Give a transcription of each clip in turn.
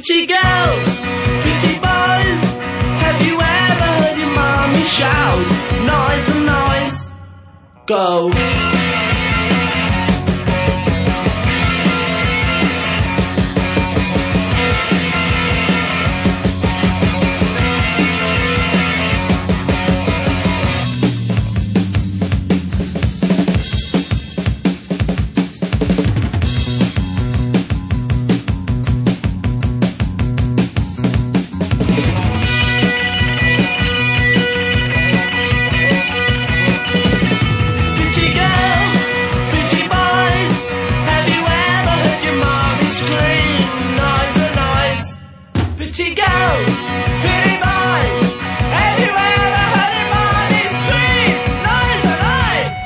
Pretty girls, pretty boys, have you ever heard your mommy shout? Noise and noise, go. Pretty girls, pretty boys, have you ever heard your mommy scream? Noise and noise!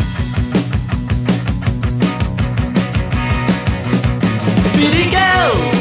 Pretty girls,